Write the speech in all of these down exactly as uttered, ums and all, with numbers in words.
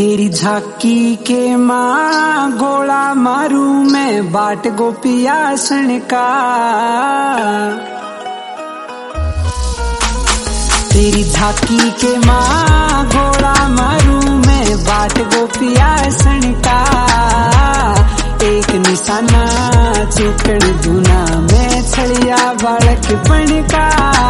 तेरी झाकी के माँ गोला मारू मैं बाट गोपिया सनका। तेरी झाकी के माँ गोला मारू मैं बाट गोपिया सनका। एक निशाना चुकन दूना मैं छड़िया बालक बनका।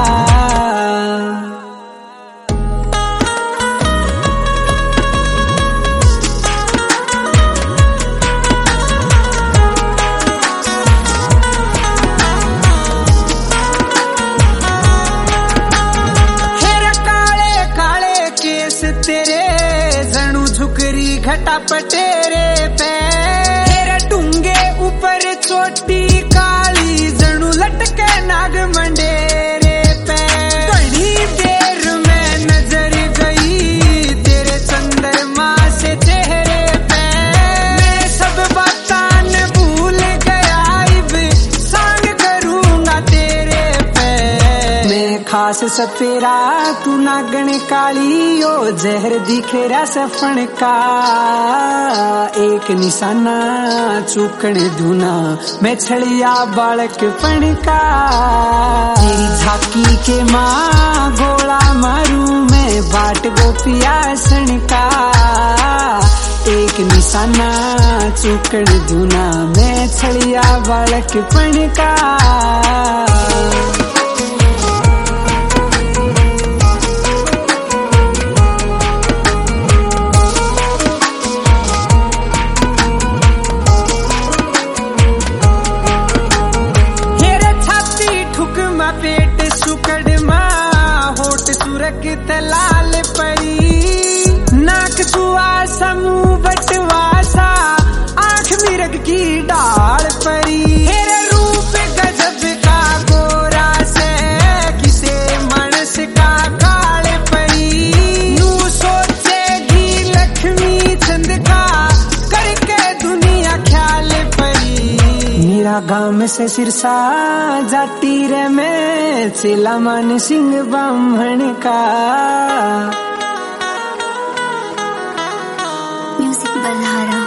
तेरे जणू झुकरी घटा पटेरे पे तेरे टूंगे ऊपर चोटी काली जणू लटके नाग मंडेरे पे। बड़ी देर में नजर गई तेरे चंद्रमा से चेहरे पे। मैं सब बातान भूल गया इब सांग करूंगा तेरे पे। मैं खास सपेरा तू नागण काली ओ जहर दिखेरा सफन का। एक निशाना चूकण दूना मैं छड़िया बालक पणका। तेरी झाकी के माँ गोला मारू मैं बाट गोपिया सनका। एक निशाना चूकण दूना मैं छड़िया बालक पणका। पेट सुकड़ माँ होठ सुरक तलाल परी। नाक सुआसा मुंह बटवासा आंख मिर्ग की डाल परी। तेरे रूप गजब का गोरा से किसे मनस का काल परी। नू सोचेगी लक्ष्मी चंद का करके दुनिया ख्याल परी। मेरा गांव से सिरसा जाती रे मैं चिला मान सिंह ब्राह्मण का। म्यूजिक बल्हारा।